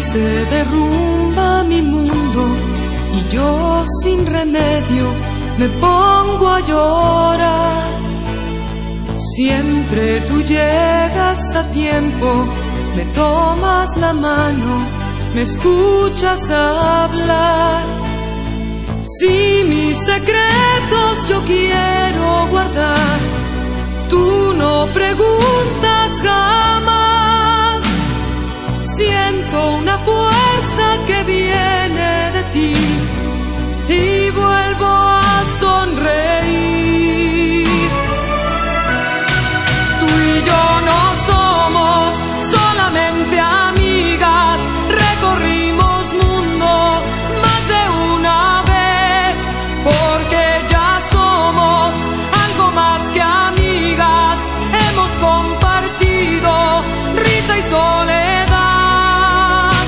Se derrumba mi mundo y yo sin remedio me pongo a llorar. Siempre tú llegas a tiempo, me tomas la mano, me escuchas hablar. Si mis secretos yo quiero guardar, tú no preguntas jamás. Siento una fuerza que viene de ti y vuelvo a sonreír. Tú y yo no somos solamente amigas, recorrimos mundo más de una vez, porque ya somos algo más que amigas. Hemos compartido risa y soledad,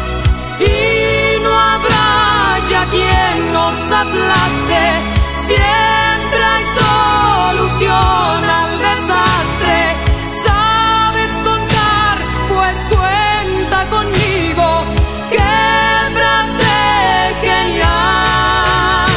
y no habrá ya quien nos aplaste. Siempre hay solución al desastre. Sabes contar, pues cuenta conmigo. ¡Qué frase genial!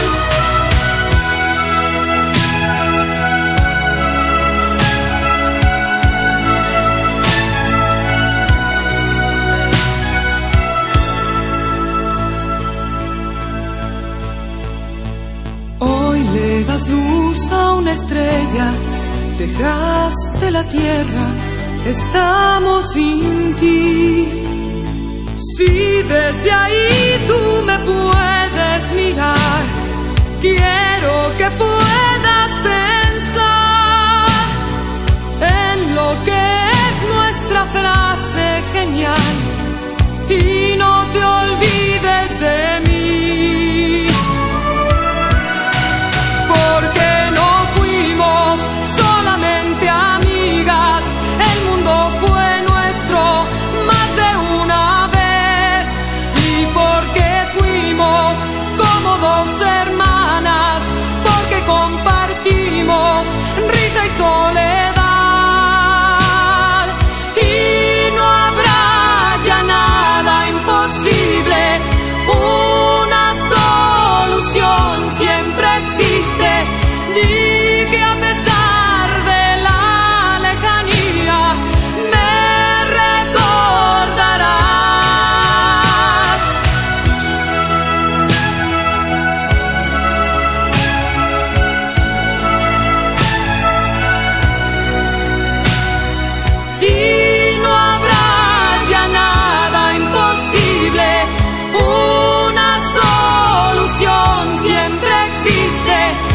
Hoy le das luz a una estrella, dejaste la tierra, estamos sin ti. Si desde ahí tú me puedes mirar, quiero que puedas pensar en lo que es nuestra frase genial y no te olvides de mí. Porque no fuimos solamente amigas, el mundo fue nuestro más de una vez. Y porque fuimos como dos hermanas, porque compartimos risa y soledad. Y no habrá ya nada imposible, una solución siempre existe. Di que a pesar de la lejanía me recordarás. Y no habrá ya nada imposible, una solución siempre existe.